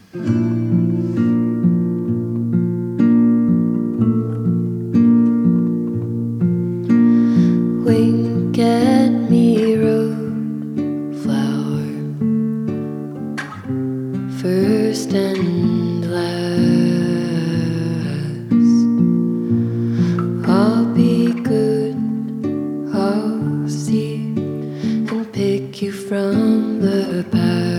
Wink at me, rose flower, first and last. I'll be good, I'll see and pick you from the past.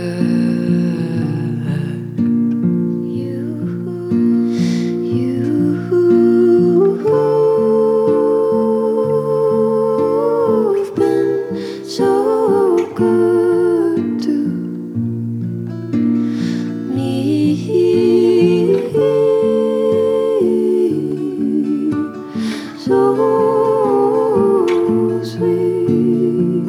You've been so good to me, so sweet.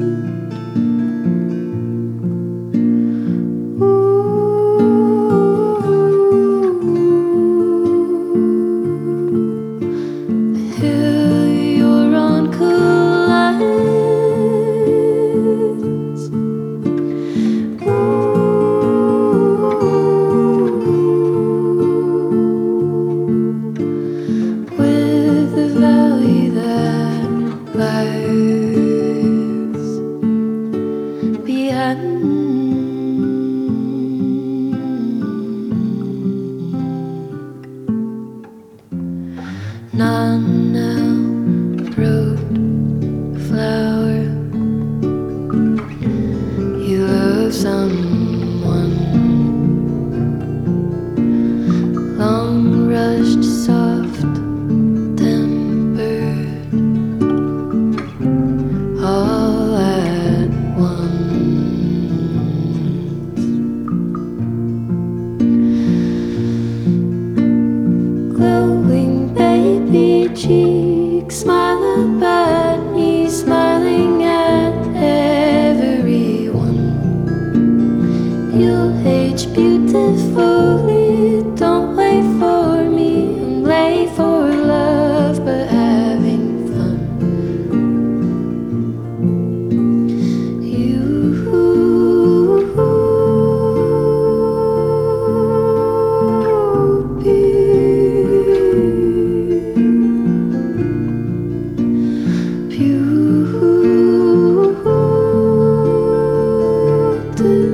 The hill you're on collides with the valley that lies behind. Nana wrote flower. You love someone. Long rushed, soft tempered, all at once. Glowing baby cheeks, smile up at me, smiling at everyone. You'll age beautifully. Don't wait for me, I'm late for love, but having fun. Beautiful.